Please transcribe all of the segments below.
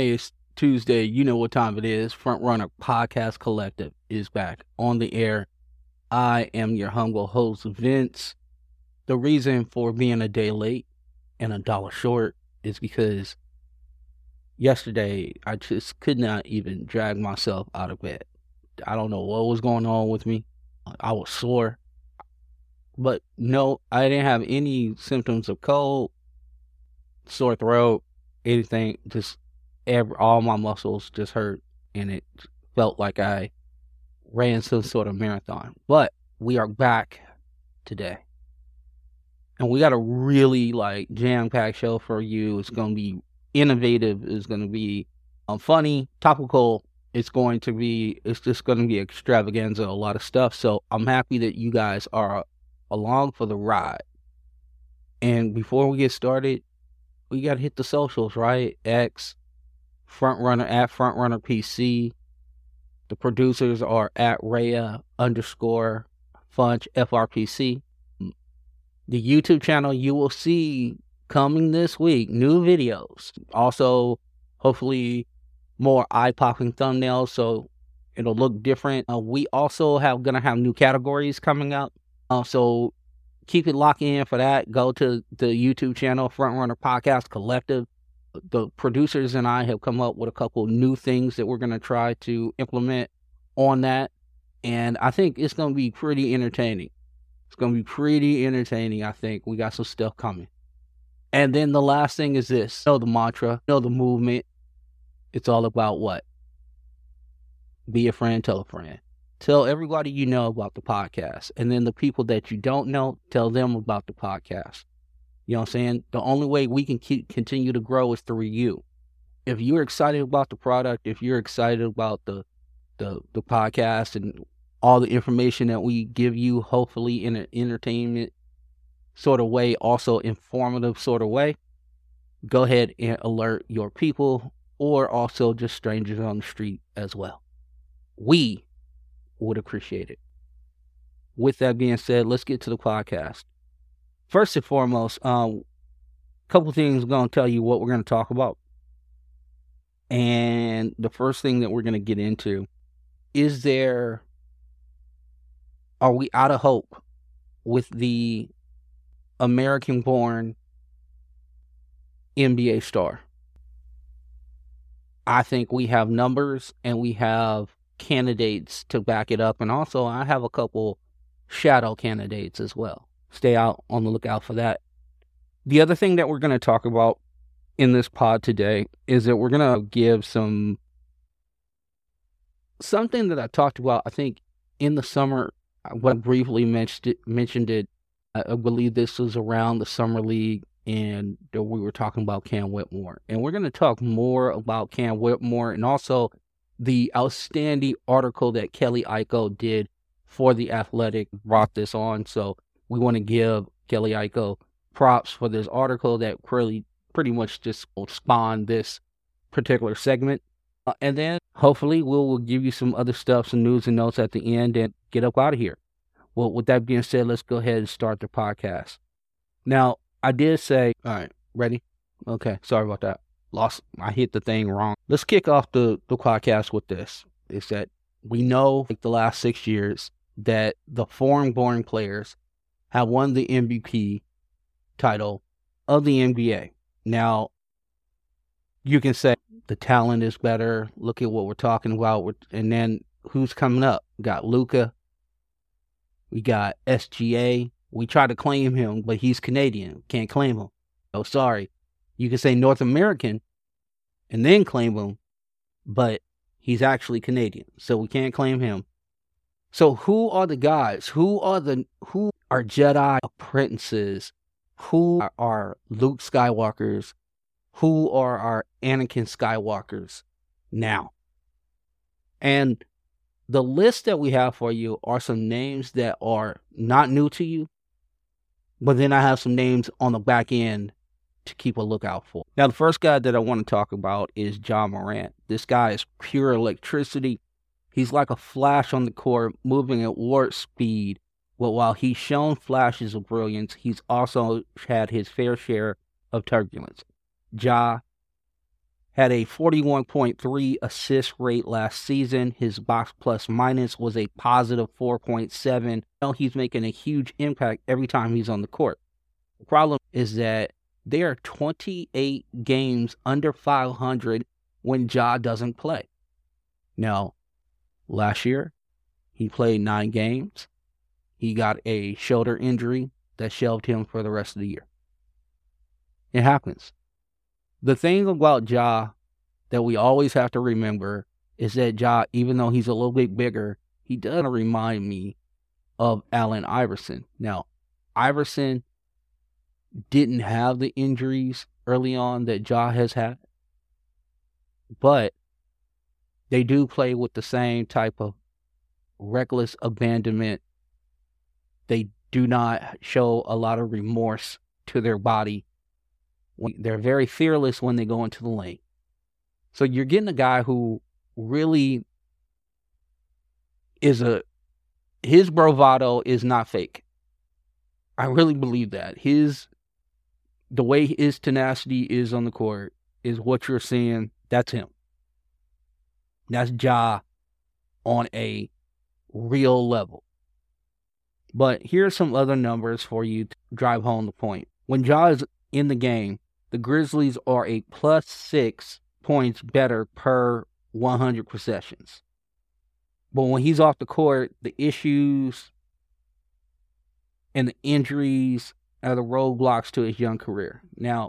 Hey, it's Tuesday. You know what time it is. Front Runner Podcast Collective is back on the air. I am your humble host, Vince. The reason for being a day late and a dollar short is because yesterday I just could not even drag myself out of bed. I don't know what was going on with me. I was sore. But no, I didn't have any symptoms of cold, sore throat, anything. Just all my muscles just hurt, and it felt like I ran some sort of marathon. But we are back today, and we got a really jam-packed show for you. It's going to be innovative. It's going to be funny, topical. It's just going to be extravaganza, a lot of stuff. So I'm happy that you guys are along for the ride. And before we get started, we got to hit the socials, right? X, Frontrunner at Frontrunner PC. The producers are at Rhea_Funch FRPC. The YouTube channel, you will see coming this week, new videos. Also, hopefully, more eye-popping thumbnails, so it'll look different. We also gonna have new categories coming up. So keep it locked in for that. Go to the YouTube channel, Frontrunner Podcast Collective. The producers and I have come up with a couple new things that we're going to try to implement on that. And I think it's going to be pretty entertaining. I think. We got some stuff coming. And then the last thing is this. Know the mantra. Know the movement. It's all about what? Be a friend, tell a friend. Tell everybody you know about the podcast. And then the people that you don't know, tell them about the podcast. You know what I'm saying? The only way we can continue to grow is through you. If you're excited about the product, if you're excited about the podcast and all the information that we give you, hopefully in an entertainment sort of way, also informative sort of way, go ahead and alert your people or also just strangers on the street as well. We would appreciate it. With that being said, let's get to the podcast. First and foremost, a couple things I'm going to tell you what we're going to talk about. And the first thing that we're going to get into is are we out of hope with the American-born NBA star? I think we have numbers and we have candidates to back it up, and also I have a couple shadow candidates as well. Stay out on the lookout for that. The other thing that we're going to talk about in this pod today is that we're going to give something that I talked about, I think, in the summer. When I briefly mentioned it, I believe this was around the Summer League, and we were talking about Cam Whitmore. And we're going to talk more about Cam Whitmore and also the outstanding article that Kelly Iko did for The Athletic brought this on. So we want to give Kelly Iko props for this article that pretty much just spawned this particular segment. And then hopefully we'll give you some other stuff, some news and notes at the end, and get up out of here. Well, with that being said, let's go ahead and start the podcast. Now, I did say, all right, ready? Okay, sorry about that. I hit the thing wrong. Let's kick off the podcast with this. Is that we know the last 6 years that the foreign-born players have won the MVP title of the NBA. Now, you can say the talent is better. Look at what we're talking about. And then who's coming up? We got Luka. We got SGA. We try to claim him, but he's Canadian. Can't claim him. Oh, sorry. You can say North American and then claim him, but he's actually Canadian, so we can't claim him. So who are the guys? Who are Jedi apprentices? Who are Luke Skywalkers? Who are our Anakin Skywalkers now? And the list that we have for you are some names that are not new to you, but then I have some names on the back end to keep a lookout for. Now, the first guy that I want to talk about is Ja Morant. This guy is pure electricity. He's like a flash on the court, moving at warp speed. But while he's shown flashes of brilliance, he's also had his fair share of turbulence. Ja had a 41.3 assist rate last season. His box plus minus was a positive 4.7. He's making a huge impact every time he's on the court. The problem is that there are 28 games under 500 when Ja doesn't play. Now, last year, he played 9 games. He got a shoulder injury that shelved him for the rest of the year. It happens. The thing about Ja that we always have to remember is that Ja, even though he's a little bit bigger, he does remind me of Allen Iverson. Now, Iverson didn't have the injuries early on that Ja has had, but they do play with the same type of reckless abandonment. They do not show a lot of remorse to their body. They're very fearless when they go into the lane. So you're getting a guy who really is his bravado is not fake. I really believe that. The way his tenacity is on the court is what you're seeing. That's him. That's Ja on a real level. But here's some other numbers for you to drive home the point. When Ja is in the game, the Grizzlies are a plus 6 points better per 100 possessions. But when he's off the court, the issues and the injuries are the roadblocks to his young career. Now,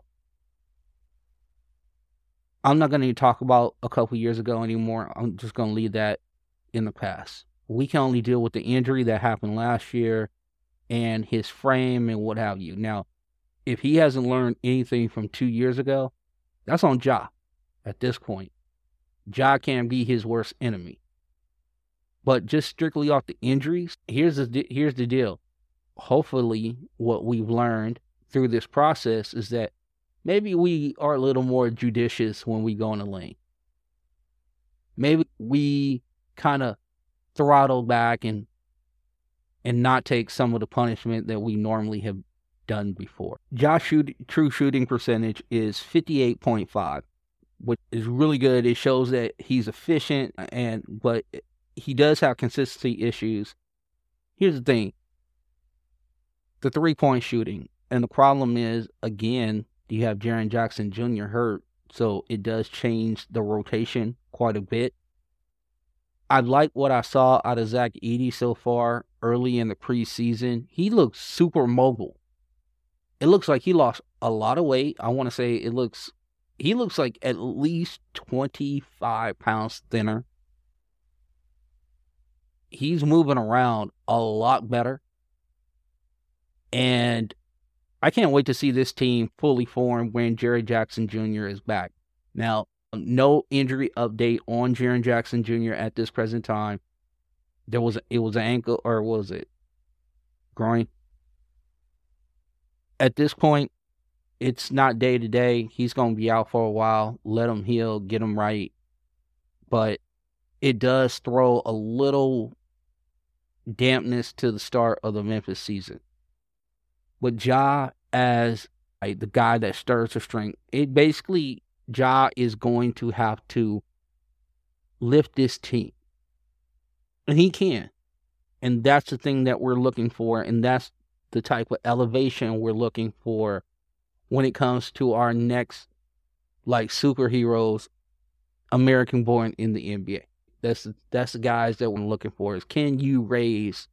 I'm not going to talk about a couple years ago anymore. I'm just going to leave that in the past. We can only deal with the injury that happened last year and his frame and what have you. Now, if he hasn't learned anything from 2 years ago, that's on Ja at this point. Ja can't be his worst enemy. But just strictly off the injuries, here's the deal. Hopefully, what we've learned through this process is that maybe we are a little more judicious when we go in the lane. Maybe we kind of throttle back and not take some of the punishment that we normally have done before. Ja's true shooting percentage is 58.5, which is really good. It shows that he's efficient, but he does have consistency issues. Here's the thing. The three-point shooting. And the problem is, again, you have Jaren Jackson Jr. hurt, so it does change the rotation quite a bit. I like what I saw out of Zach Edey so far early in the preseason. He looks super mobile. It looks like he lost a lot of weight. I want to say he looks like at least 25 pounds thinner. He's moving around a lot better. And I can't wait to see this team fully formed when Jaren Jackson Jr. is back. Now, no injury update on Jaren Jackson Jr. at this present time. It was an ankle, or was it groin? At this point, it's not day to day. He's going to be out for a while. Let him heal, get him right. But it does throw a little dampness to the start of the Memphis season. But Ja, as the guy that stirs the string, Ja is going to have to lift this team. And he can. And that's the thing that we're looking for. And that's the type of elevation we're looking for when it comes to our next, superheroes, American born in the NBA. That's the guys that we're looking for. Is can you raise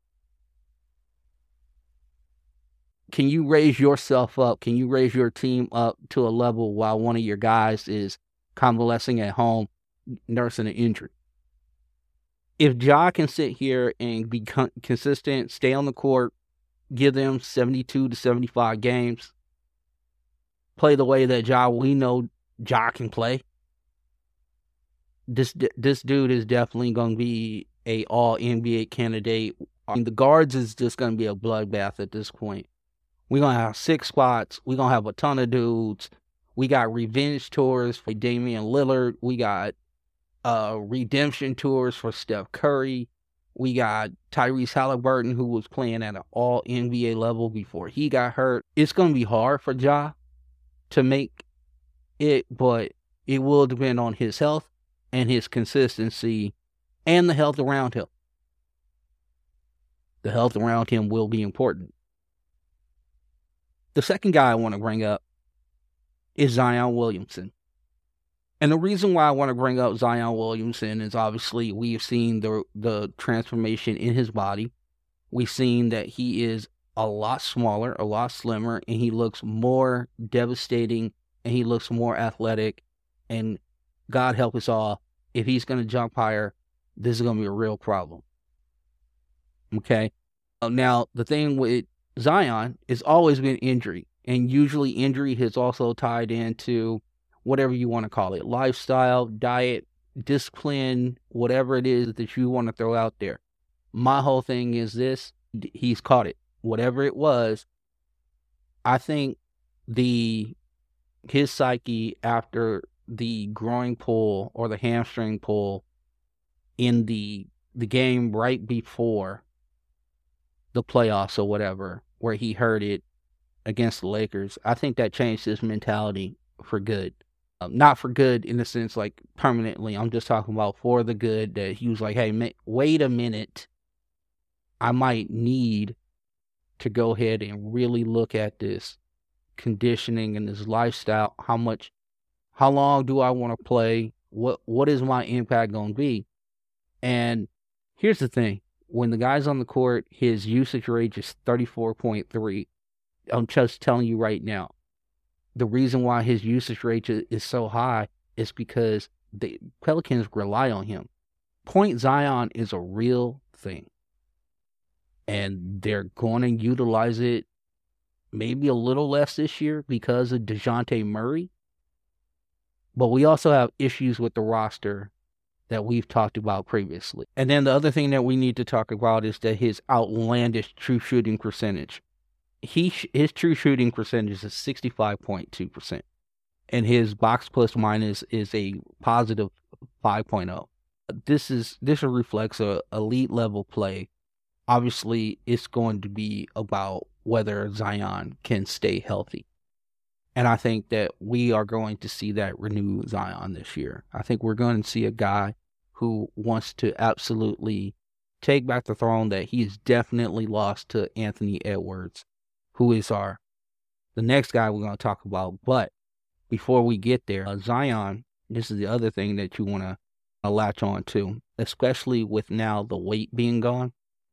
yourself up? Can you raise your team up to a level while one of your guys is convalescing at home, nursing an injury? If Ja can sit here and be consistent, stay on the court, give them 72 to 75 games, play the way that we know Ja can play, this dude is definitely going to be a all-NBA candidate. The guards is just going to be a bloodbath at this point. We're going to have 6 spots. We're going to have a ton of dudes. We got revenge tours for Damian Lillard. We got redemption tours for Steph Curry. We got Tyrese Halliburton, who was playing at an all-NBA level before he got hurt. It's going to be hard for Ja to make it, but It will depend on his health and his consistency and the health around him. The health around him will be important. The second guy I want to bring up is Zion Williamson. And the reason why I want to bring up Zion Williamson is obviously we've seen the transformation in his body. We've seen that he is a lot smaller, a lot slimmer, and he looks more devastating, and he looks more athletic. And God help us all, if he's going to jump higher, this is going to be a real problem. Okay? Now, the thing with Zion has always been injury, and usually injury has also tied into whatever you want to call it, lifestyle, diet, discipline, whatever it is that you want to throw out there. My whole thing is this: he's caught it. Whatever it was, I think his psyche after the groin pull or the hamstring pull in the game right before the playoffs or whatever, where he heard it against the Lakers, I think that changed his mentality for good. Not for good in the sense like permanently. I'm just talking about for the good, that he was like, hey, wait a minute. I might need to go ahead and really look at this conditioning and this lifestyle. How long do I want to play? What is my impact going to be? And here's the thing. When the guy's on the court, his usage rate is 34.3. I'm just telling you right now. The reason why his usage rate is so high is because the Pelicans rely on him. Point Zion is a real thing. And they're going to utilize it maybe a little less this year because of DeJounte Murray. But we also have issues with the roster that we've talked about previously. And then the other thing that we need to talk about is that his outlandish true shooting percentage. His true shooting percentage is 65.2%. And his box plus minus is a positive 5.0. This reflects a elite level play. Obviously, it's going to be about whether Zion can stay healthy. And I think that we are going to see that renewed Zion this year. I think we're going to see a guy who wants to absolutely take back the throne that he's definitely lost to Anthony Edwards, who is the next guy we're going to talk about. But before we get there, Zion, this is the other thing that you want to latch on to, especially with now the weight being gone.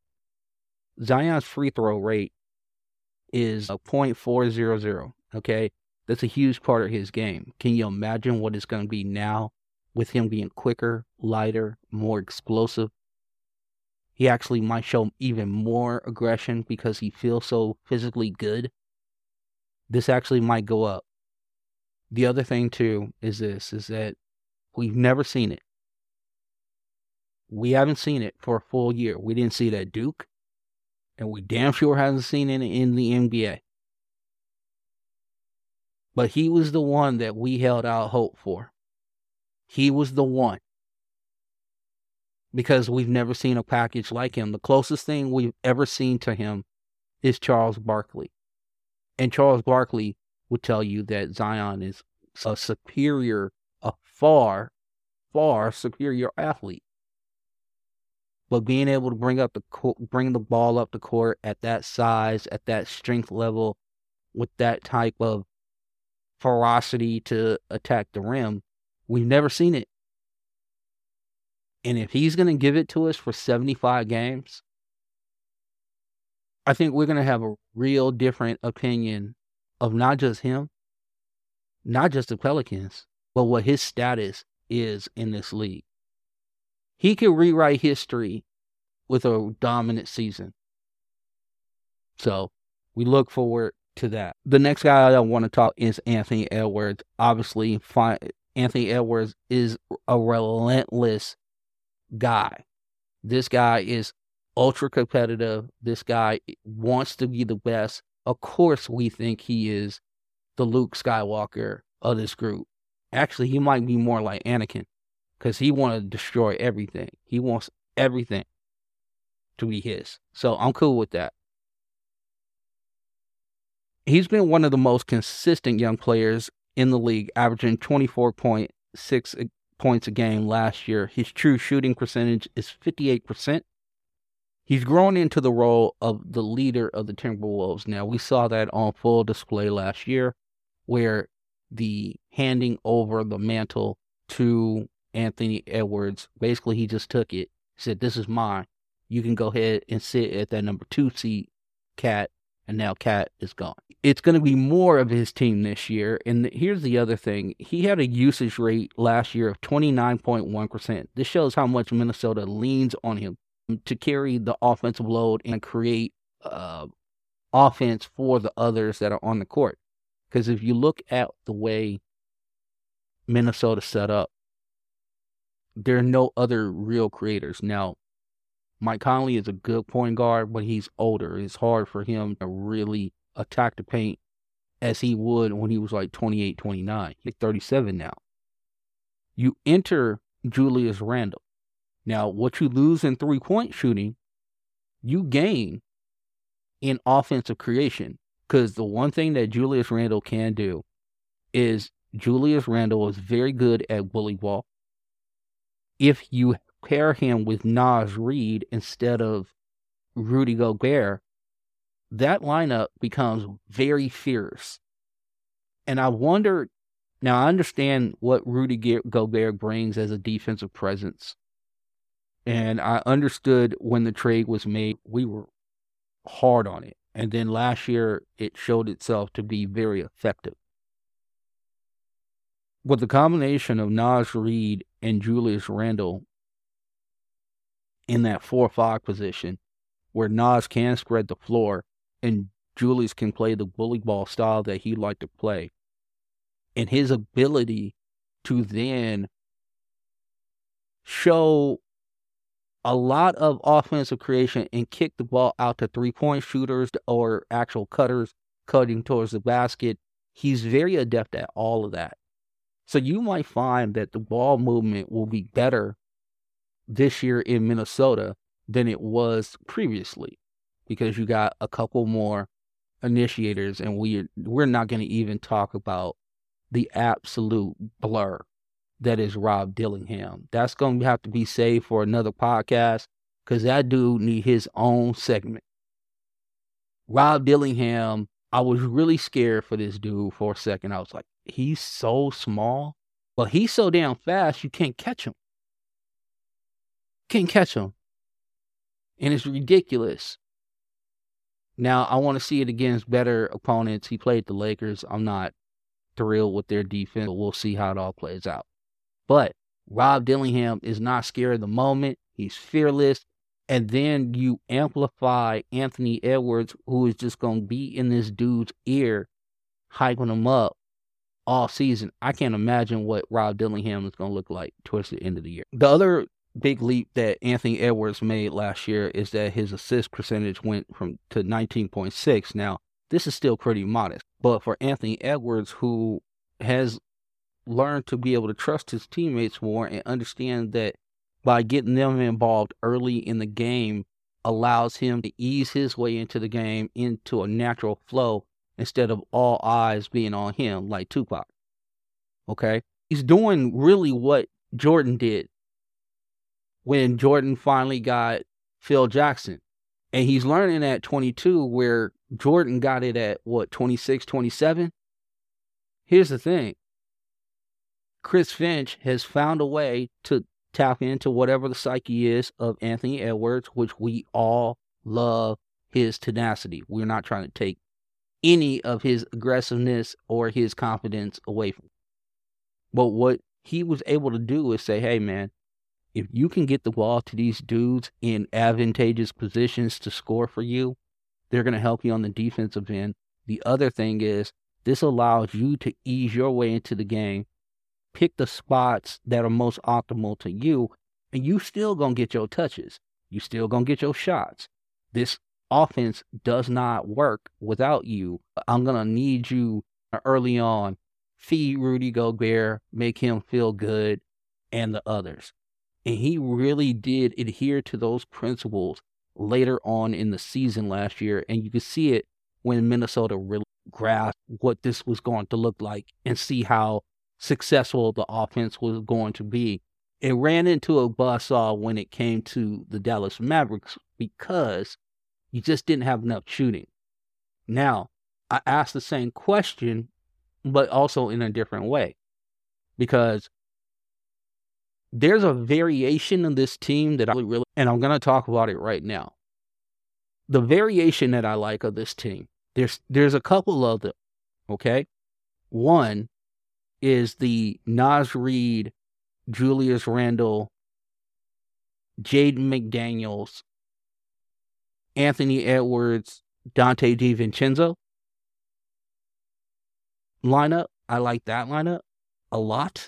Zion's free throw rate is a .400, okay? That's a huge part of his game. Can you imagine what it's going to be now with him being quicker, lighter, more explosive? He actually might show even more aggression because he feels so physically good. This actually might go up. The other thing, too, is that we've never seen it. We haven't seen it for a full year. We didn't see it at Duke, and we damn sure haven't seen it in the NBA. But he was the one that we held out hope for. He was the one. Because we've never seen a package like him. The closest thing we've ever seen to him is Charles Barkley. And Charles Barkley would tell you that Zion is a far, far superior athlete. But being able to bring the ball up the court at that size, at that strength level, with that type of ferocity to attack the rim, we've never seen it. And if he's going to give it to us for 75 games, I think we're going to have a real different opinion of not just him, not just the Pelicans, but what his status is in this league. He could rewrite history with a dominant season. So we look forward to that. The next guy I want to talk is Anthony Edwards. Obviously, Anthony Edwards is a relentless guy. This guy is ultra competitive. This guy wants to be the best. Of course, we think he is the Luke Skywalker of this group. Actually, he might be more like Anakin because he wants to destroy everything. He wants everything to be his. So I'm cool with that. He's been one of the most consistent young players in the league, averaging 24 points a game last year. His true shooting percentage is 58%. He's grown into the role of the leader of the Timberwolves. Now, we saw that on full display last year, where the handing over the mantle to Anthony Edwards, basically he just took it, said, "This is mine. You can go ahead and sit at that number 2 seat, Cat," and now Cat is gone. It's going to be more of his team this year, and here's the other thing. He had a usage rate last year of 29.1%. This shows how much Minnesota leans on him to carry the offensive load and create offense for the others that are on the court. Because if you look at the way Minnesota set up, there are no other real creators. Now, Mike Conley is a good point guard, but he's older. It's hard for him to really attack the paint as he would when he was like 28, 29. He's 37 now. You enter Julius Randle. Now, what you lose in three-point shooting, you gain in offensive creation. Because the one thing that Julius Randle can do is Julius Randle is very good at bully ball. If you pair him with Naz Reid instead of Rudy Gobert, that lineup becomes very fierce. And I wonder, now I understand what Rudy Gobert brings as a defensive presence. And I understood when the trade was made, we were hard on it. And then last year, it showed itself to be very effective. With the combination of Naz Reid and Julius Randle in that 4-5 position, where Naz can spread the floor and Julius can play the bully ball style that he liked to play, and his ability to then show a lot of offensive creation and kick the ball out to three-point shooters or actual cutters cutting towards the basket. He's very adept at all of that. So you might find that the ball movement will be better this year in Minnesota than it was previously, because you got a couple more initiators, and we're not going to even talk about the absolute blur that is Rob Dillingham. That's going to have to be saved for another podcast, because that dude need his own segment. Rob Dillingham, I was really scared for this dude for a second. I was like, he's so small, but he's so damn fast, you can't catch him. Can't catch him. And it's ridiculous. Now, I want to see it against better opponents. He played the Lakers. I'm not thrilled with their defense, but we'll see how it all plays out. But Rob Dillingham is not scared of the moment. He's fearless. And then you amplify Anthony Edwards, who is just going to be in this dude's ear, hyping him up all season. I can't imagine what Rob Dillingham is going to look like towards the end of the year. The other big leap that Anthony Edwards made last year is that his assist percentage went to 19.6. Now, this is still pretty modest. But for Anthony Edwards, who has learned to be able to trust his teammates more and understand that by getting them involved early in the game allows him to ease his way into the game into a natural flow instead of all eyes being on him like Tupac. Okay? He's doing really what Jordan did when Jordan finally got Phil Jackson. And he's learning at 22 where Jordan got it at, 26, 27? Here's the thing. Chris Finch has found a way to tap into whatever the psyche is of Anthony Edwards, which we all love his tenacity. We're not trying to take any of his aggressiveness or his confidence away from him. But what he was able to do is say, hey, man, if you can get the ball to these dudes in advantageous positions to score for you, they're going to help you on the defensive end. The other thing is this allows you to ease your way into the game, pick the spots that are most optimal to you, and you still going to get your touches. You still going to get your shots. This offense does not work without you. I'm going to need you early on. Feed Rudy Gobert, make him feel good, and the others. And he really did adhere to those principles later on in the season last year. And you could see it when Minnesota really grasped what this was going to look like and see how successful the offense was going to be. It ran into a buzzsaw when it came to the Dallas Mavericks because you just didn't have enough shooting. Now, I asked the same question, but also in a different way, because there's a variation of this team that I really, and I'm going to talk about it right now. The variation that I like of this team, there's a couple of them, okay? One is the Naz Reid, Julius Randle, Jaden McDaniels, Anthony Edwards, Dante DiVincenzo lineup. I like that lineup a lot.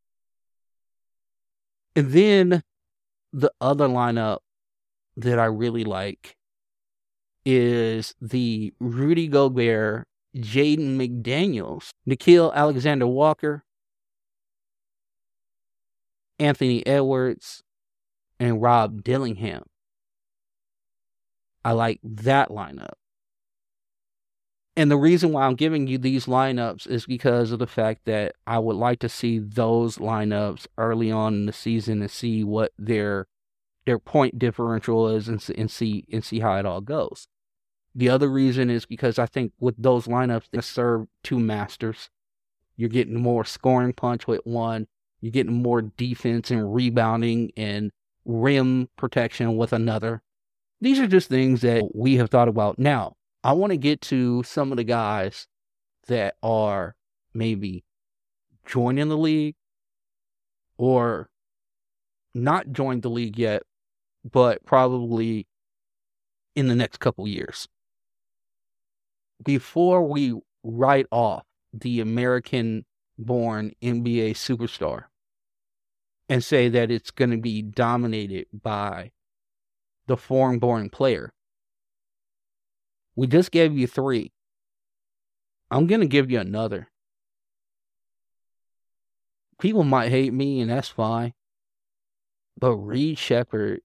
And then the other lineup that I really like is the Rudy Gobert, Jaden McDaniels, Nickeil Alexander-Walker, Anthony Edwards, and Rob Dillingham. I like that lineup. And the reason why I'm giving you these lineups is because of the fact that I would like to see those lineups early on in the season and see what their point differential is and see how it all goes. The other reason is because I think with those lineups, they serve two masters. You're getting more scoring punch with one. You're getting more defense and rebounding and rim protection with another. These are just things that we have thought about. Now, I want to get to some of the guys that are maybe joining the league or not joined the league yet, but probably in the next couple years. Before we write off the American-born NBA superstar and say that it's going to be dominated by the foreign-born player, we just gave you 3. I'm going to give you another. People might hate me, and that's fine. But Reed Sheppard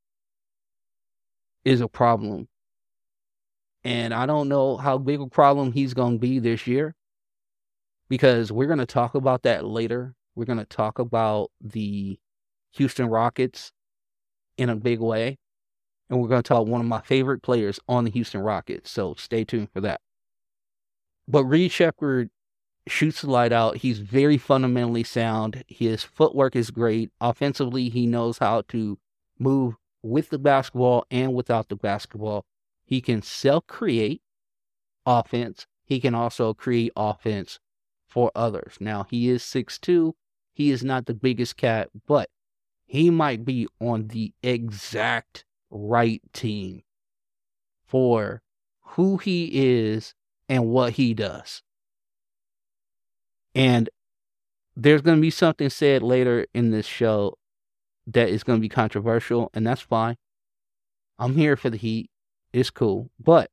is a problem. And I don't know how big a problem he's going to be this year, because we're going to talk about that later. We're going to talk about the Houston Rockets in a big way. And we're going to talk about one of my favorite players on the Houston Rockets. So stay tuned for that. But Reed Sheppard shoots the light out. He's very fundamentally sound. His footwork is great. Offensively, he knows how to move with the basketball and without the basketball. He can self-create offense. He can also create offense for others. Now, he is 6'2". He is not the biggest cat, but he might be on the exact right team for who he is and what he does. And there's going to be something said later in this show that is going to be controversial, and that's fine. I'm here for the heat. It's cool. But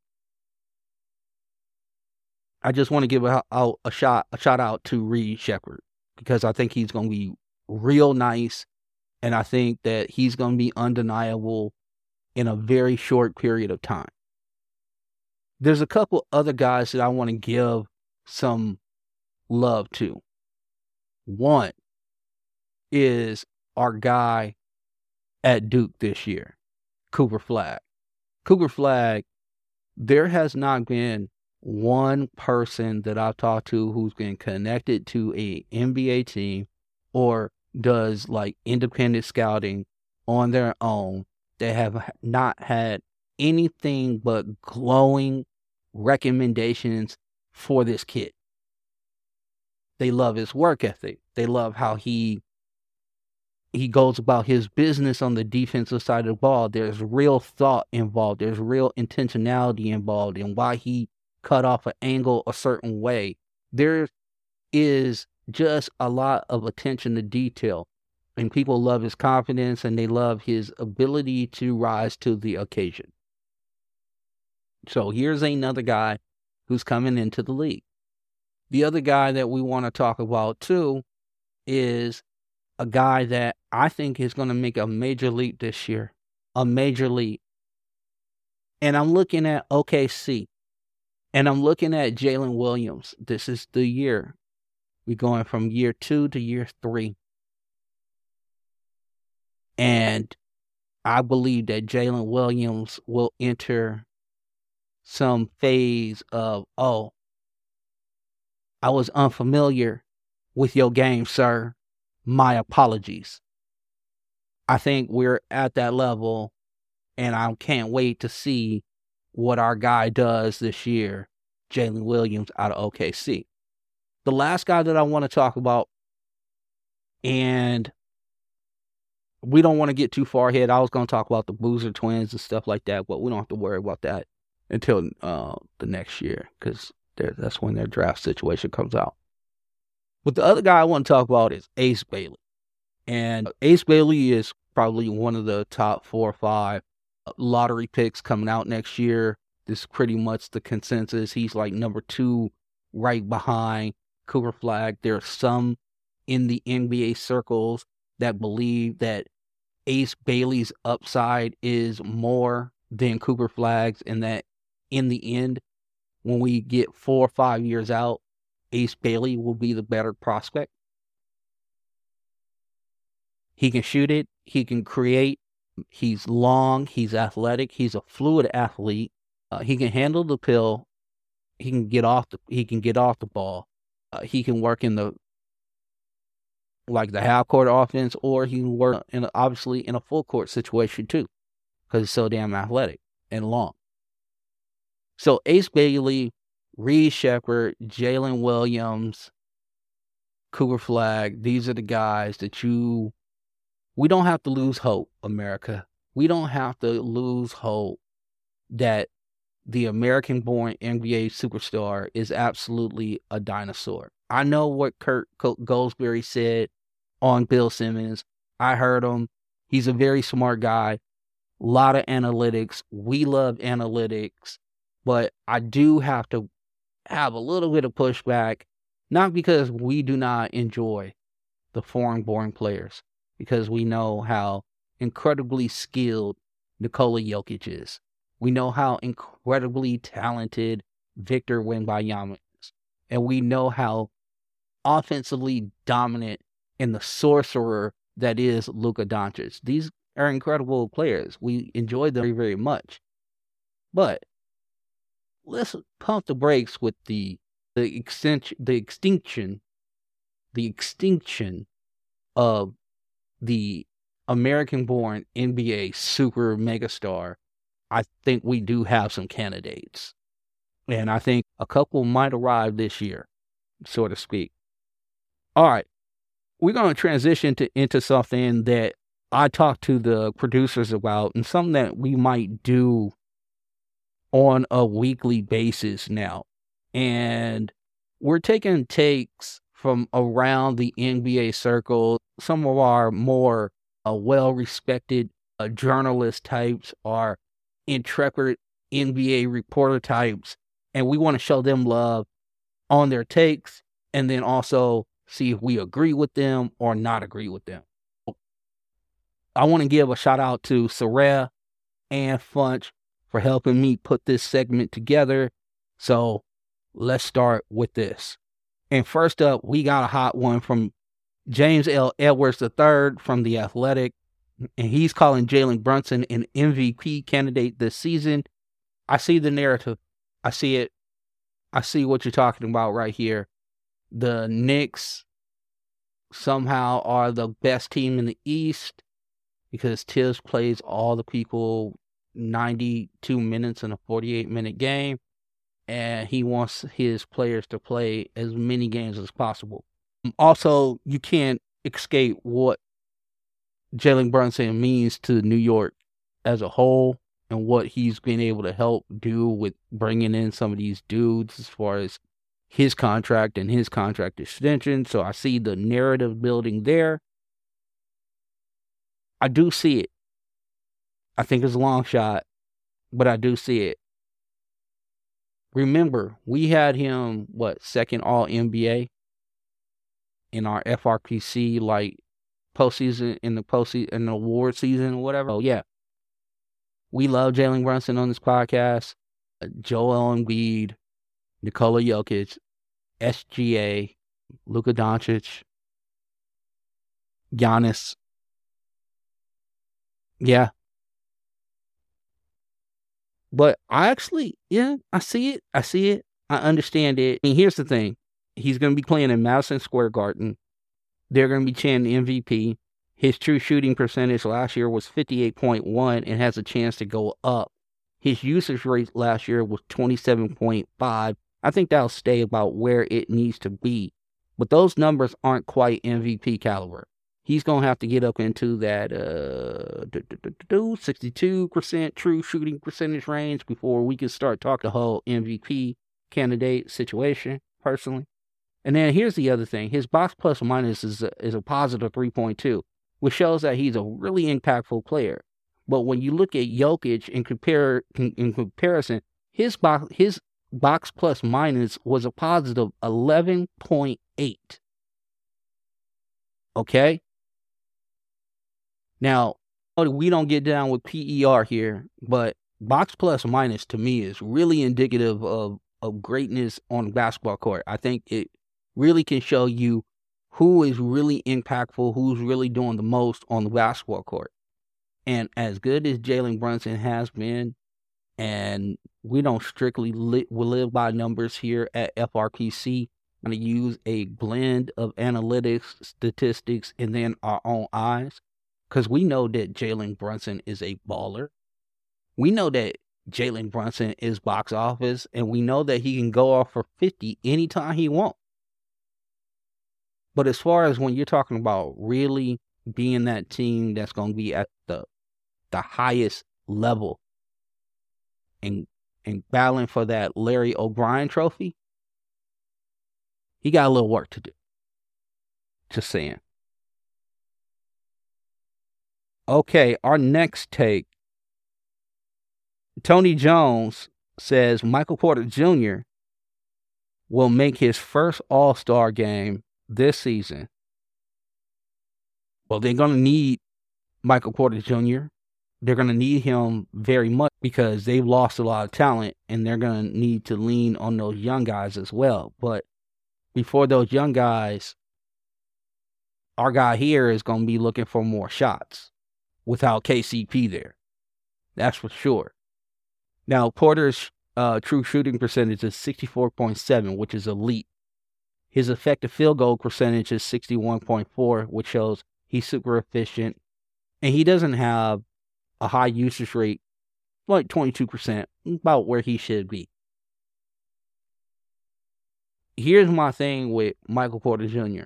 I just want to give a shout out to Reed Sheppard, because I think he's going to be real nice, and I think that he's going to be undeniable in a very short period of time. There's a couple other guys that I want to give some love to. One is our guy at Duke this year, Cooper Flagg. Cooper Flagg, there has not been one person that I've talked to who's been connected to a NBA team or does like independent scouting on their own that have not had anything but glowing recommendations for this kid. They love his work ethic. They love how he goes about his business on the defensive side of the ball. There's real thought involved. There's real intentionality involved in why he cut off an angle a certain way. There is just a lot of attention to detail. And people love his confidence, and they love his ability to rise to the occasion. So here's another guy who's coming into the league. The other guy that we want to talk about too is a guy that I think is going to make a major leap this year. A major leap. And I'm looking at OKC. And I'm looking at Jalen Williams. This is the year. We're going from year 2 to year 3. And I believe that Jalen Williams will enter some phase of, oh, I was unfamiliar with your game, sir. My apologies. I think we're at that level, and I can't wait to see what our guy does this year, Jalen Williams out of OKC. The last guy that I want to talk about, and we don't want to get too far ahead. I was going to talk about the Boozer twins and stuff like that, but we don't have to worry about that until the next year, because that's when their draft situation comes out. But the other guy I want to talk about is Ace Bailey. And Ace Bailey is probably one of the top 4 or 5 lottery picks coming out next year. This is pretty much the consensus. He's like number 2 right behind Cooper Flagg. There are some in the NBA circles that believe that Ace Bailey's upside is more than Cooper Flagg's, and that in the end, when we get 4 or 5 years out, Ace Bailey will be the better prospect. He can shoot it. He can create. He's long. He's athletic. He's a fluid athlete. He can handle the pill. He can get off the ball. He can work in the half court offense, or he can work obviously in a full court situation too, because he's so damn athletic and long. So Ace Bailey, Reed Sheppard, Jalen Williams, Cooper Flagg, these are the guys that we don't have to lose hope, America. We don't have to lose hope that the American-born NBA superstar is absolutely a dinosaur. I know what Kurt Goldsberry said on Bill Simmons. I heard him. He's a very smart guy. A lot of analytics. We love analytics. But I do have to have a little bit of pushback, not because we do not enjoy the foreign-born players, because we know how incredibly skilled Nikola Jokic is. We know how incredibly talented Victor Wembanyama is. And we know how offensively dominant and the sorcerer that is Luka Doncic. These are incredible players. We enjoy them very, very much. But let's pump the brakes with the extinction of the American-born NBA super megastar. I think we do have some candidates. And I think a couple might arrive this year, so to speak. All right. We're going to transition into something that I talked to the producers about, and something that we might do on a weekly basis now. And we're taking takes from around the NBA circle. Some of our more well-respected journalist types are intrepid NBA reporter types, and we want to show them love on their takes, and then also see if we agree with them or not agree with them. I want to give a shout out to Soraya and Funch for helping me put this segment together. So let's start with this. And first up, we got a hot one from James L. Edwards III from The Athletic. And he's calling Jalen Brunson an MVP candidate this season. I see the narrative. I see it. I see what you're talking about right here. The Knicks somehow are the best team in the East because Tibbs plays all the people 92 minutes in a 48-minute game, and he wants his players to play as many games as possible. Also, you can't escape what Jalen Brunson means to New York as a whole and what he's been able to help do with bringing in some of these dudes as far as his contract and his contract extension. So I see the narrative building there. I do see it. I think it's a long shot, but I do see it. Remember, we had him, second All-NBA in our FRPC, postseason, in the award season or whatever. Oh, yeah. We love Jalen Brunson on this podcast. Joel Embiid, Nikola Jokic, SGA, Luka Doncic, Giannis. Yeah. But I see it. I see it. I understand it. I mean, here's the thing. He's going to be playing in Madison Square Garden. They're going to be chanting MVP. His true shooting percentage last year was 58.1 and has a chance to go up. His usage rate last year was 27.5. I think that'll stay about where it needs to be. But those numbers aren't quite MVP caliber. He's going to have to get up into that 62% true shooting percentage range before we can start talking the whole MVP candidate situation, personally. And then here's the other thing. His box plus minus is a positive 3.2, which shows that he's a really impactful player. But when you look at Jokic in comparison, his box plus minus was a positive 11.8. Okay? Now, we don't get down with PER here, but box plus minus to me is really indicative of greatness on the basketball court. I think it really can show you who is really impactful, who's really doing the most on the basketball court. And as good as Jalen Brunson has been, and we don't strictly live by numbers here at FRPC, I'm going to use a blend of analytics, statistics, and then our own eyes. Because we know that Jalen Brunson is a baller. We know that Jalen Brunson is box office, and we know that he can go off for 50 anytime he wants. But as far as when you're talking about really being that team that's going to be at the highest level and battling for that Larry O'Brien trophy, he got a little work to do. Just saying. Okay, our next take. Tony Jones says Michael Porter Jr. will make his first All-Star game this season. Well, they're going to need Michael Porter Jr. They're going to need him very much because they've lost a lot of talent, and they're going to need to lean on those young guys as well. But before those young guys, our guy here is going to be looking for more shots without KCP there. That's for sure. Now, Porter's true shooting percentage is 64.7, which is elite. His effective field goal percentage is 61.4, which shows he's super efficient. And he doesn't have a high usage rate, like 22%, about where he should be. Here's my thing with Michael Porter Jr.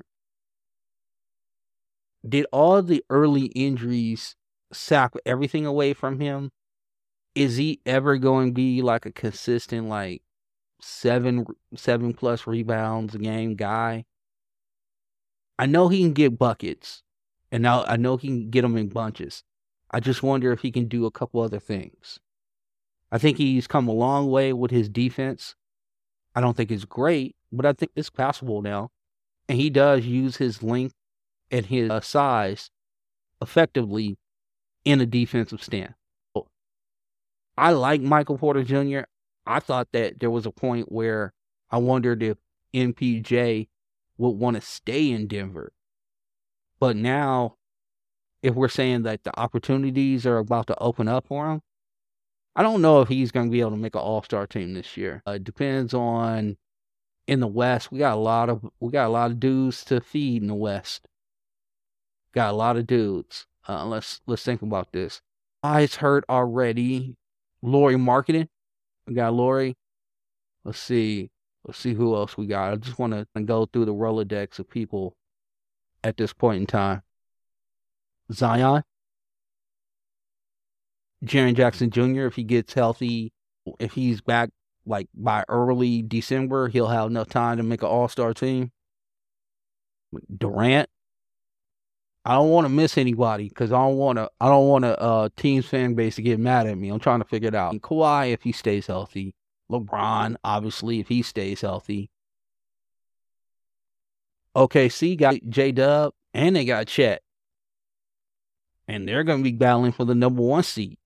Did all the early injuries sap everything away from him? Is he ever going to be like a consistent, like, 7 plus rebounds a game guy? I know he can get buckets, and I know he can get them in bunches. I just wonder if he can do a couple other things. I think he's come a long way with his defense. I don't think it's great, but I think it's passable now. And he does use his length and his size effectively in a defensive stand. I like Michael Porter Jr. I thought that there was a point where I wondered if MPJ would want to stay in Denver. But now, if we're saying that the opportunities are about to open up for him, I don't know if he's going to be able to make an all-star team this year. It depends on, in the West, we got a lot of dudes to feed in the West. Got a lot of dudes. Let's think about this. Eyes hurt already. Lauri Markkanen. We got Lauri. Let's see who else we got. I just want to go through the Rolodex of people at this point in time. Zion. Jaren Jackson Jr., if he gets healthy, if he's back like by early December, he'll have enough time to make an all-star team. Durant. I don't want to miss anybody because I don't want a team's fan base to get mad at me. I'm trying to figure it out. And Kawhi, if he stays healthy. LeBron, obviously, if he stays healthy. OKC got J-Dub, and they got Chet. And they're going to be battling for the number 1 seed.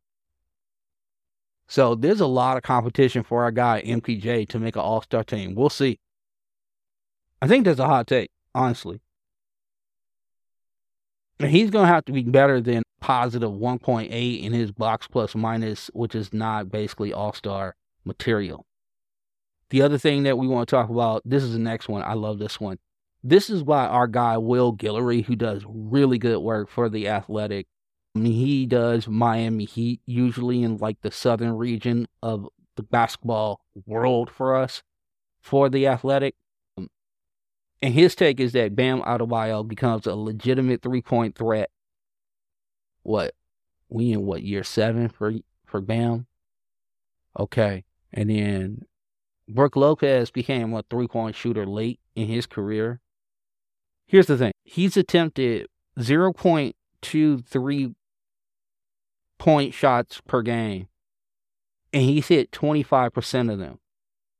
So there's a lot of competition for our guy, MPJ, to make an all-star team. We'll see. I think that's a hot take, honestly. And he's going to have to be better than positive 1.8 in his box plus minus, which is not basically all-star material. The other thing that we want to talk about, this is the next one. I love this one. This is by our guy, Will Guillory, who does really good work for The Athletic. I mean, he does Miami Heat, usually in like the southern region of the basketball world for us, for The Athletic. And his take is that Bam Adebayo becomes a legitimate three-point threat. What? We in what, year 7 for Bam? Okay. And then Brook Lopez became a three-point shooter late in his career. Here's the thing. He's attempted 0.2 3-point shots per game, and he's hit 25% of them.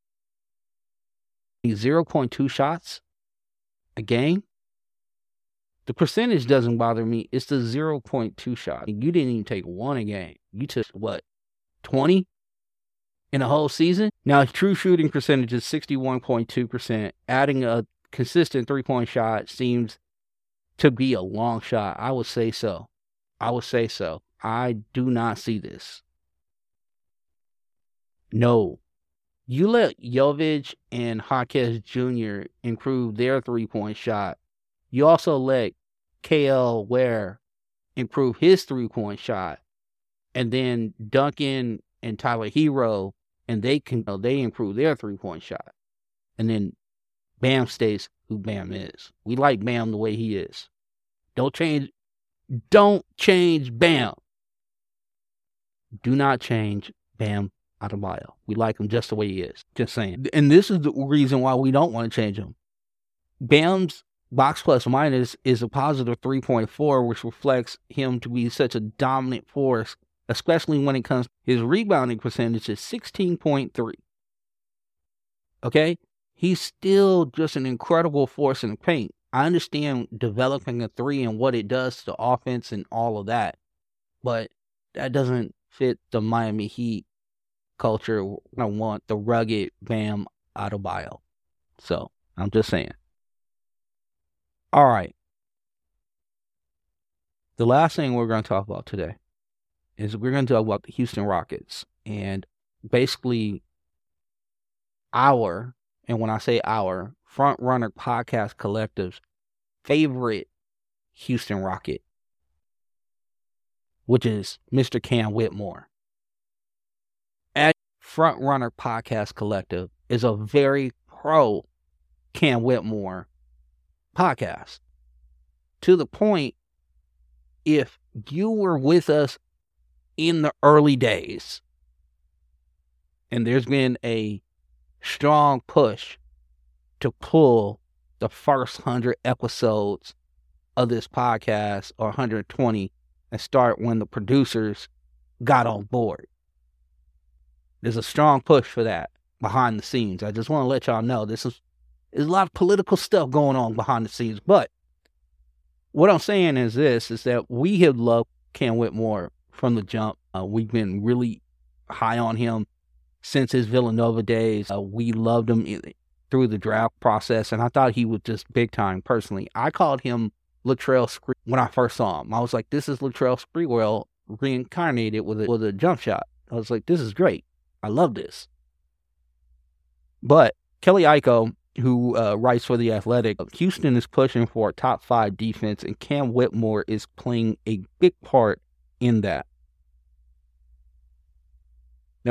0.2 shots a game? The percentage doesn't bother me. It's the 0.2 shot. You didn't even take one a game. You took, what, 20 in a whole season? Now, true shooting percentage is 61.2%. Adding a consistent three-point shot seems to be a long shot. I would say so. I do not see this. No. You let Jovic and Jaquez Jr. improve their three-point shot. You also let KL Ware improve his three-point shot. And then Duncan and Tyler Hero, and they improve their three-point shot. And then Bam stays who Bam is. We like Bam the way he is. Don't change Bam. Do not change Bam Adebayo. We like him just the way he is. Just saying. And this is the reason why we don't want to change him. Bam's box plus minus is a positive 3.4, which reflects him to be such a dominant force, especially when it comes to his rebounding percentage is 16.3. Okay? He's still just an incredible force in the paint. I understand developing a three and what it does to the offense and all of that, but that doesn't fit the Miami Heat culture. I want the rugged Bam Adebayo. So, I'm just saying. All right. The last thing we're going to talk about today is we're going to talk about the Houston Rockets. And basically, and when I say our, Front Runner Podcast Collective's favorite Houston Rocket, which is Mr. Cam Whitmore. At Front Runner Podcast Collective is a very pro Cam Whitmore podcast. To the point, if you were with us in the early days, and there's been a strong push to pull the first 100 episodes of this podcast, or 120, and start when the producers got on board. There's a strong push for that behind the scenes. I just want to let y'all know there's a lot of political stuff going on behind the scenes. But what I'm saying is this, is that we have loved Cam Whitmore from the jump. We've been really high on him since his Villanova days. We loved him through the draft process, and I thought he was just big time personally. I called him Latrell Sprewell when I first saw him. I was like, this is Latrell Sprewell reincarnated with a jump shot. I was like, this is great. I love this. But Kelly Iko, who writes for The Athletic, Houston is pushing for a top 5 defense, and Cam Whitmore is playing a big part in that. Now,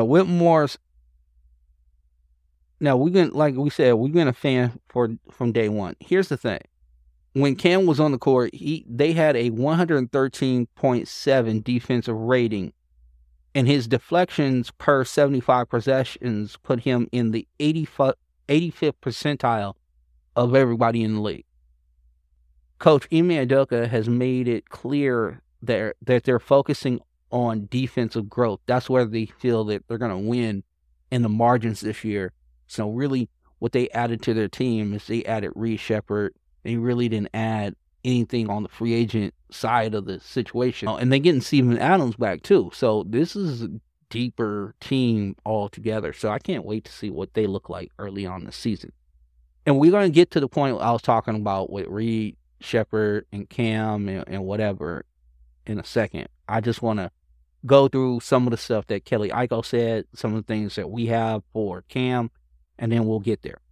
we've been, like we said, we've been a fan from day one. Here's the thing. When Cam was on the court, they had a 113.7 defensive rating, and his deflections per 75 possessions put him in the 85th percentile of everybody in the league. Coach Ime Udoka has made it clear that they're focusing on defensive growth. That's where they feel that they're going to win in the margins this year. So really what they added to their team is they added Reed Sheppard. They really didn't add anything on the free agent side of the situation. And they're getting Steven Adams back too. So this is a deeper team altogether. So I can't wait to see what they look like early on in the season. And we're going to get to the point I was talking about with Reed, Shepard, and Cam and whatever in a second. I just want to go through some of the stuff that Kelly Iko said, some of the things that we have for Cam, and then we'll get there.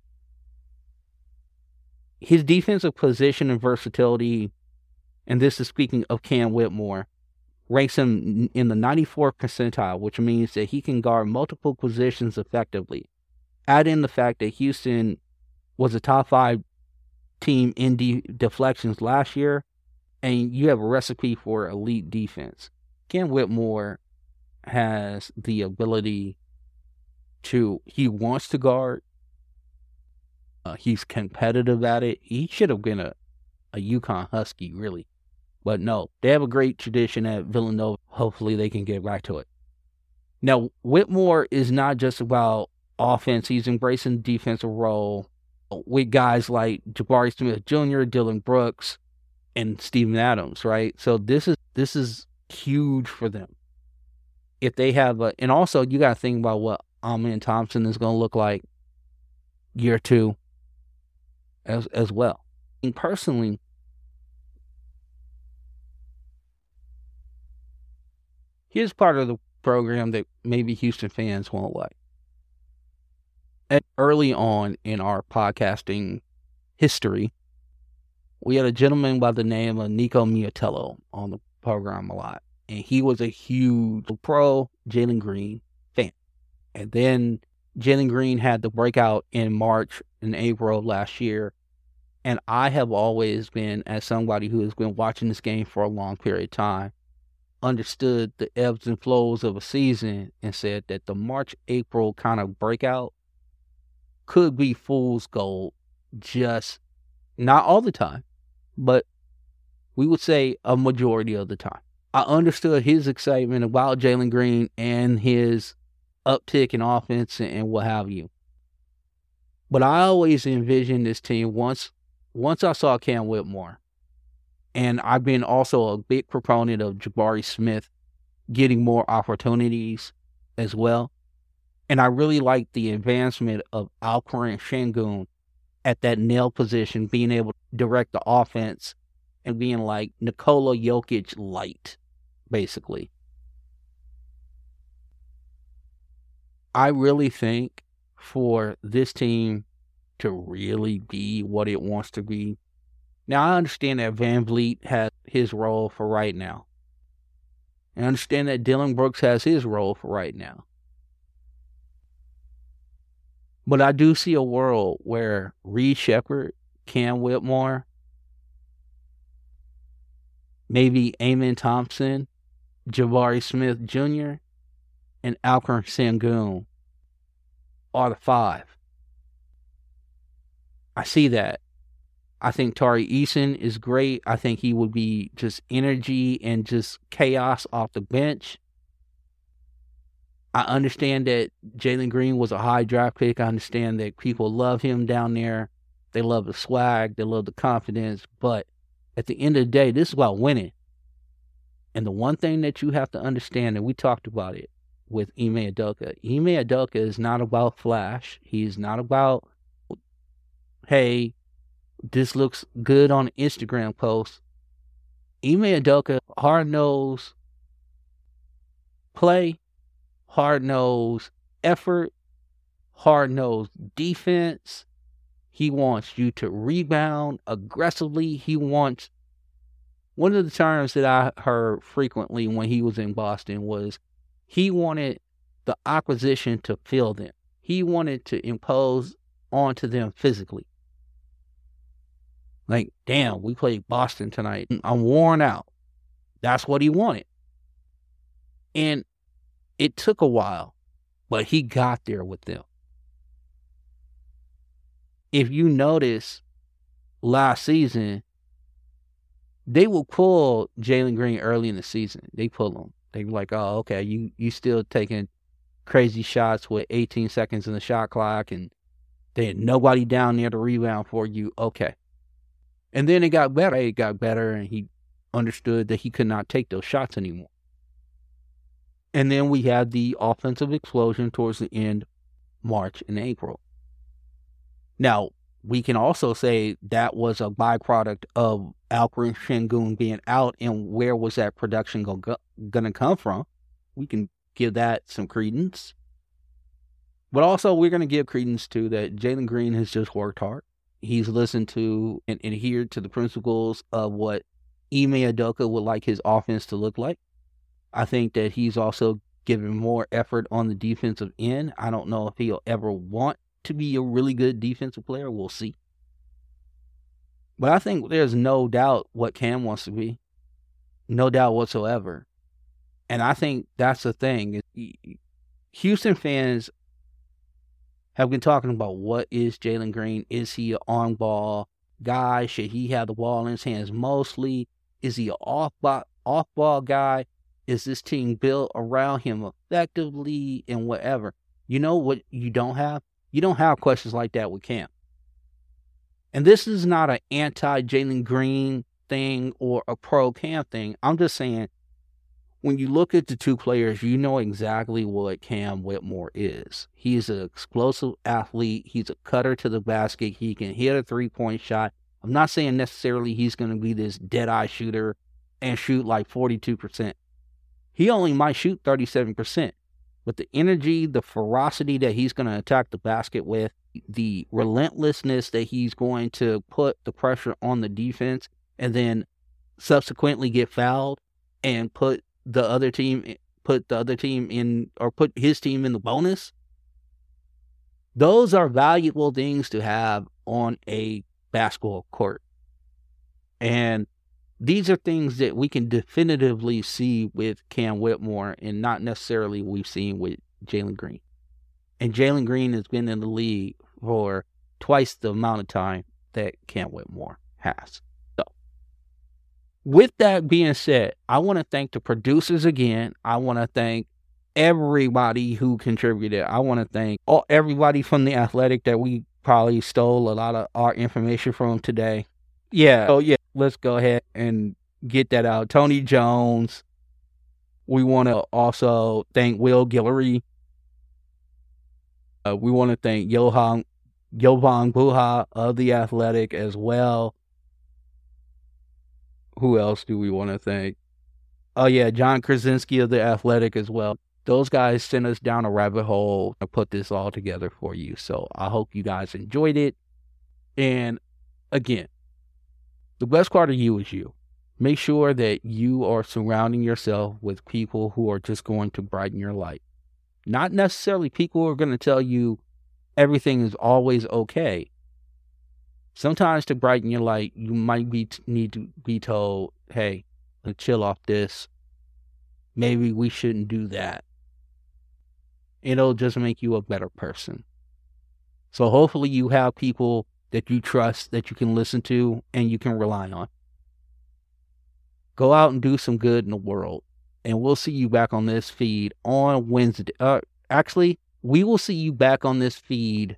His defensive position and versatility, and this is speaking of Cam Whitmore, ranks him in the 94th percentile, which means that he can guard multiple positions effectively. Add in the fact that Houston was a top 5 team in deflections last year, and you have a recipe for elite defense. Cam Whitmore has the ability he wants to guard. He's competitive at it. He should have been a UConn Husky, really. But no, they have a great tradition at Villanova. Hopefully they can get back to it. Now, Whitmore is not just about offense. He's embracing the defensive role with guys like Jabari Smith Jr., Dylan Brooks, and Steven Adams, right? So this is huge for them. If they have and also you got to think about what Amen Thompson is going to look like year 2 as well. And personally, here's part of the program that maybe Houston fans won't like. Early on in our podcasting history, we had a gentleman by the name of Nico Miatello on the program a lot. And he was a huge pro Jalen Green fan. And then Jalen Green had the breakout in March and April of last year. And I have always been, as somebody who has been watching this game for a long period of time, understood the ebbs and flows of a season and said that the March-April kind of breakout could be fool's gold, just not all the time, but we would say a majority of the time. I understood his excitement about Jalen Green and his uptick in offense and what have you. But I always envisioned this team once I saw Cam Whitmore, and I've been also a big proponent of Jabari Smith getting more opportunities as well. And I really like the advancement of Alperen Sengun at that nail position, being able to direct the offense and being like Nikola Jokic light, basically. I really think for this team to really be what it wants to be. Now, I understand that Van Vliet has his role for right now. I understand that Dylan Brooks has his role for right now. But I do see a world where Reed Shepard, Cam Whitmore, maybe Amen Thompson, Jabari Smith Jr., and Alperen Sengun are the 5. I see that. I think Tari Eason is great. I think he would be just energy and just chaos off the bench. I understand that Jalen Green was a high draft pick. I understand that people love him down there. They love the swag. They love the confidence. But at the end of the day, this is about winning. And the one thing that you have to understand, and we talked about it with Ime Udoka. Ime Udoka is not about flash. He's not about, hey, this looks good on an Instagram post. Ime Udoka, hard-nosed play, hard-nosed effort, hard-nosed defense. He wants you to rebound aggressively. He wants, one of the terms that I heard frequently when he was in Boston was he wanted the opposition to feel them. He wanted to impose onto them physically. Like, damn, we played Boston tonight. I'm worn out. That's what he wanted. And it took a while, but he got there with them. If you notice, last season, they will pull Jalen Green early in the season. They pull him. They were like, oh, okay, you still taking crazy shots with 18 seconds in the shot clock, and there's nobody down there to rebound for you. Okay. And then it got better. It got better, and he understood that he could not take those shots anymore. And then we had the offensive explosion towards the end, March and April. Now, we can also say that was a byproduct of Alperen Şengün being out, and where was that production going to come from? We can give that some credence. But also, we're going to give credence to that Jalen Green has just worked hard. He's listened to and adhered to the principles of what Ime Udoka would like his offense to look like. I think that he's also given more effort on the defensive end. I don't know if he'll ever want to be a really good defensive player. We'll see. But I think there's no doubt what Cam wants to be. No doubt whatsoever. And I think that's the thing. Houston fans have been talking about, what is Jalen Green? Is he an on-ball guy? Should he have the ball in his hands mostly? Is he an off-ball guy? Is this team built around him effectively and whatever? You know what you don't have? You don't have questions like that with Cam. And this is not an anti-Jalen Green thing or a pro-Cam thing. I'm just saying, when you look at the two players, you know exactly what Cam Whitmore is. He's an explosive athlete. He's a cutter to the basket. He can hit a three-point shot. I'm not saying necessarily he's going to be this dead-eye shooter and shoot like 42%. He only might shoot 37%. But the energy, the ferocity that he's going to attack the basket with, the relentlessness that he's going to put the pressure on the defense and then subsequently get fouled and put his team in the bonus. Those are valuable things to have on a basketball court. And these are things that we can definitively see with Cam Whitmore and not necessarily we've seen with Jalen Green. And Jalen Green has been in the league for twice the amount of time that Cam Whitmore has. So, with that being said, I want to thank the producers again. I want to thank everybody who contributed. I want to thank everybody from The Athletic that we probably stole a lot of our information from today. Let's go ahead and get that out. Tony Jones. We want to also thank Will Guillory. We want to thank Jovan Buha of The Athletic as well. Who else do we want to thank? Oh, yeah, John Krasinski of The Athletic as well. Those guys sent us down a rabbit hole to put this all together for you. So I hope you guys enjoyed it. And again, the best part of you is you. Make sure that you are surrounding yourself with people who are just going to brighten your life. Not necessarily people who are going to tell you everything is always okay. Sometimes to brighten your light, you might need to be told, hey, let's chill off this. Maybe we shouldn't do that. It'll just make you a better person. So hopefully you have people that you trust, that you can listen to, and you can rely on. Go out and do some good in the world. And we'll see you back on this feed on Wednesday. Actually, we will see you back on this feed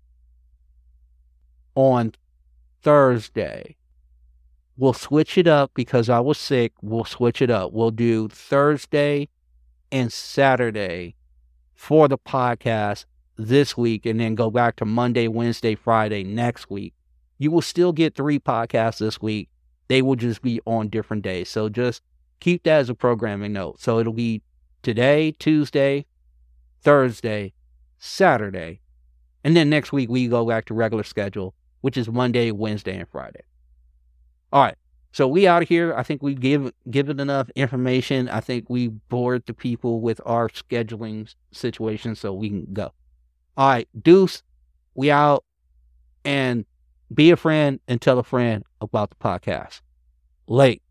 on Thursday. We'll switch it up because I was sick. We'll switch it up. We'll do Thursday and Saturday for the podcast this week, and then go back to Monday, Wednesday, Friday next week. You will still get 3 podcasts this week. They will just be on different days. So just keep that as a programming note. So it'll be today, Tuesday, Thursday, Saturday, and then next week we go back to regular schedule, which is Monday, Wednesday, and Friday. All right. So we out of here. I think we've given enough information. I think we bored the people with our scheduling situation, so we can go. All right, Deuce, we out, and be a friend and tell a friend about the podcast. Late.